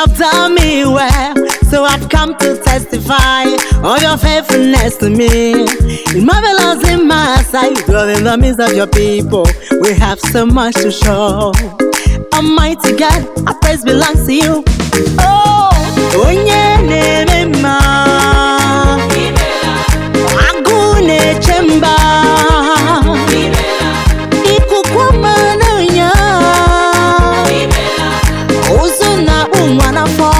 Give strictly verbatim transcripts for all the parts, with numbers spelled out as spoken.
done me well, so I've come to testify of your faithfulness to me. It's marvelous in my sight, Lord, in the midst of your people. We have so much to show. Almighty God, our praise belongs to you. Oh, onye nemema, agune chemba, ikukumananya, uzuna umwanafo.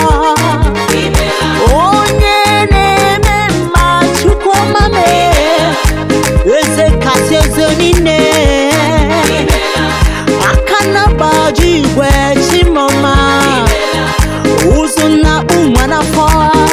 Onye nemema, chukwamame, eze kasyezo nine. Akanabajiwe chimoma, uzuna umwanafo.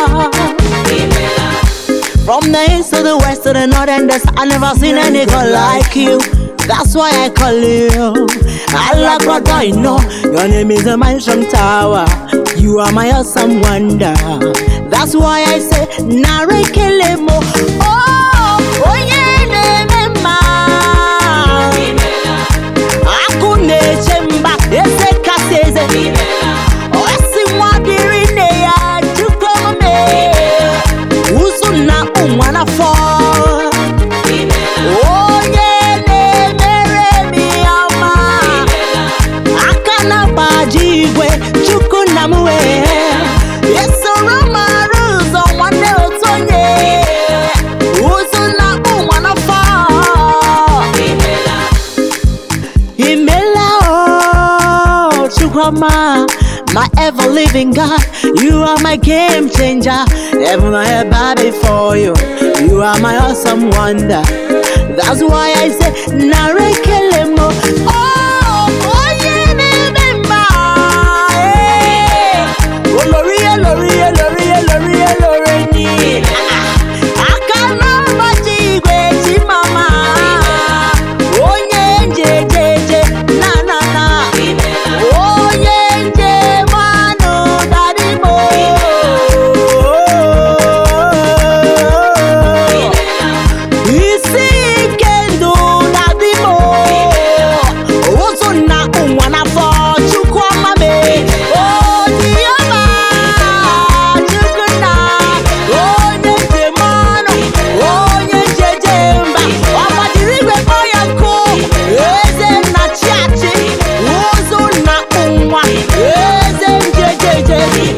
From the east to the west to the north and the south, I never seen any girl like you. That's why I call you Allah, God, I know your name is a mansion tower. You are my awesome wonder. That's why I say Narekelemo. Oh, oh yeah, nemema. Akune chemba, ese kaseze. Oh, esi mwadirine ya chukome. Uzuna umwanafo. Oh yeah, nemere miyama. Akanabajiwe chukunamuwe. Yeso romaruzo wande otonye. Uzuna umwanafo. Imela oh chukwama. My ever-living God, you are my game changer. Heaven I have bow before you. You are my awesome wonder. That's why I say Narekelemo. Oh, oh yeah, nememba. Olori, olori, olori, olori, olori ni. Akanabajiwe chimama. Onye nje je je na na na. Onye nje mano dadimo. Isi kendo dadimo. Uzuna umwanafo chukwamame. Oh Dioma chukuna. Onye nje mano. Onye nje jemba. Wabadiriwe oyanko. Eze na chiachi. Uzuna umwa. Eze nje je je.